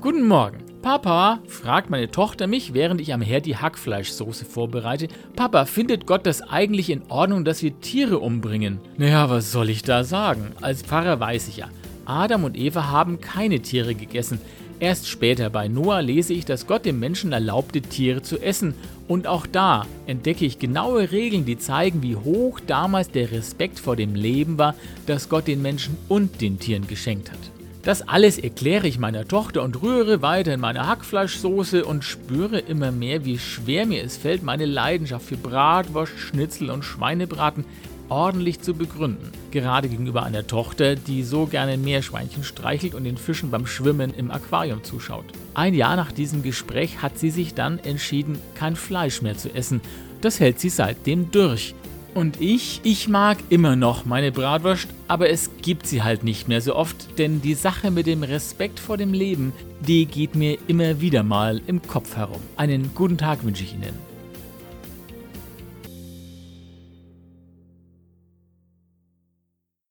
Guten Morgen. Papa, fragt meine Tochter mich, während ich am Herd die Hackfleischsoße vorbereite. Papa, findet Gott das eigentlich in Ordnung, dass wir Tiere umbringen? Naja, was soll ich da sagen? Als Pfarrer weiß ich ja, Adam und Eva haben keine Tiere gegessen. Erst später bei Noah lese ich, dass Gott dem Menschen erlaubte, Tiere zu essen. Und auch da entdecke ich genaue Regeln, die zeigen, wie hoch damals der Respekt vor dem Leben war, das Gott den Menschen und den Tieren geschenkt hat. Das alles erkläre ich meiner Tochter und rühre weiter in meine Hackfleischsoße und spüre immer mehr, wie schwer mir es fällt, meine Leidenschaft für Bratwurst, Schnitzel und Schweinebraten ordentlich zu begründen. Gerade gegenüber einer Tochter, die so gerne Meerschweinchen streichelt und den Fischen beim Schwimmen im Aquarium zuschaut. Ein Jahr nach diesem Gespräch hat sie sich dann entschieden, kein Fleisch mehr zu essen. Das hält sie seitdem durch. Und ich mag immer noch meine Bratwurst, aber es gibt sie halt nicht mehr so oft, denn die Sache mit dem Respekt vor dem Leben, die geht mir immer wieder mal im Kopf herum. Einen guten Tag wünsche ich Ihnen.